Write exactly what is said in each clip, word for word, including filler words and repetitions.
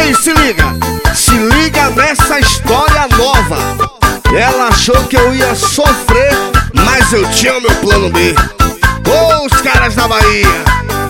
aí, se liga, se liga nessa história nova. Ela achou que eu ia sofrer, mas eu tinha o meu plano B. Ô, os caras da Bahia.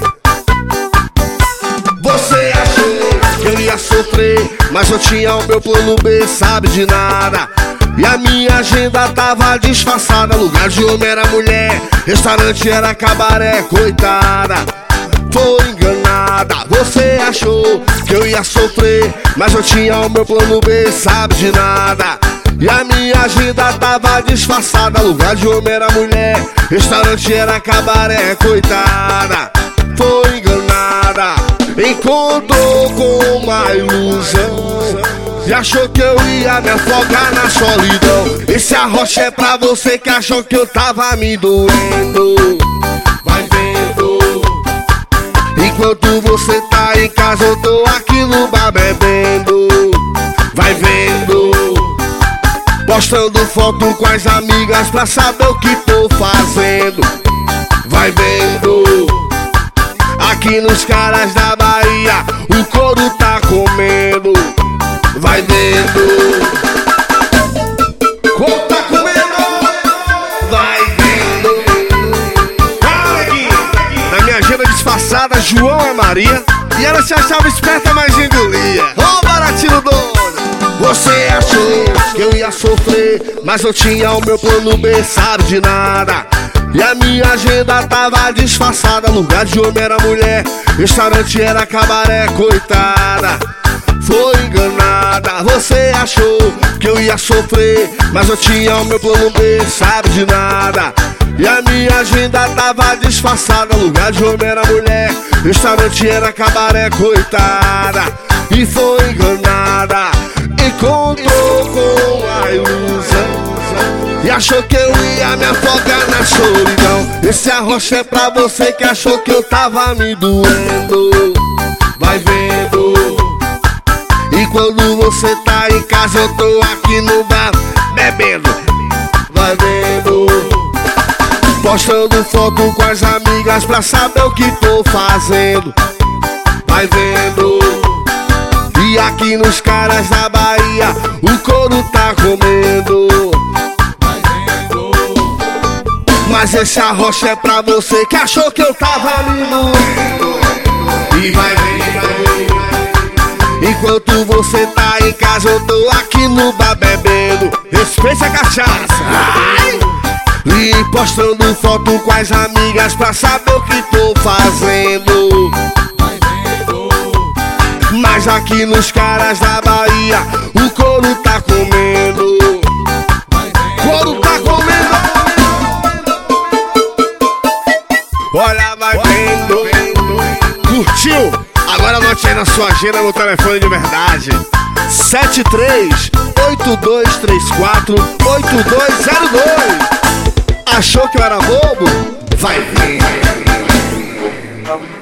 Você achou que eu ia sofrer, mas eu tinha o meu plano B, sabe de nada. E a minha agenda tava disfarçada. Lugar de homem era mulher, restaurante era cabaré, coitada. Foi enganada. Você achou que eu ia sofrer, mas eu tinha o meu plano B, sabe de nada. E a minha agenda tava disfarçada. Lugar de homem era mulher, restaurante era cabaré, coitada. Foi enganada. Encontrou com uma ilusão e achou que eu ia me afogar na solidão. Esse arrocha é pra você que achou que eu tava me doendo. Vai vendo, enquanto você tá em casa eu tô aqui no bar bebendo. Vai vendo, postando foto com as amigas pra saber o que tô fazendo. Vai vendo, aqui nos caras da Bahia o couro tá comendo. Vai vendo, couro tá comendo. Vai vendo. Cara, na minha agenda disfarçada, João é Maria. E ela se achava esperta, mas engolia. Ô, oh, baratinho dono. Você achou que eu ia sofrer, mas eu tinha o meu plano B, sabe de nada. E a minha agenda tava disfarçada. Lugar de homem era mulher, restaurante era cabaré, coitada. Foi enganada. Você achou que eu ia sofrer, mas eu tinha o meu plano B, sabe de nada. E a minha agenda tava disfarçada. Lugar de homem era mulher, restaurante era cabaré, coitada. E foi enganada. Encontrou com a ilusão e achou que eu ia me afogar na solidão. Esse arrocha é pra você que achou que eu tava me doendo. Vai vendo, e quando você tá em casa eu tô aqui no bar bebendo. Vai vendo, postando foto com as amigas pra saber o que tô fazendo. Vai vendo, e aqui nos caras da Bahia o couro tá comendo. Vai vendo, mas esse arrocha é pra você que achou que eu tava me doendo. E vai vendo, enquanto você tá em casa eu tô aqui no bar bebendo. Respeite a cachaça. Ai! E postando foto com as amigas pra saber o que tô fazendo. Mas aqui nos caras da Bahia o couro tá comendo. Couro tá comendo. Olha, vai vendo. Curtiu? Agora anote aí na sua agenda no telefone de verdade: sete três oito dois três quatro oito dois zero dois. Achou que eu era bobo? Vai ver.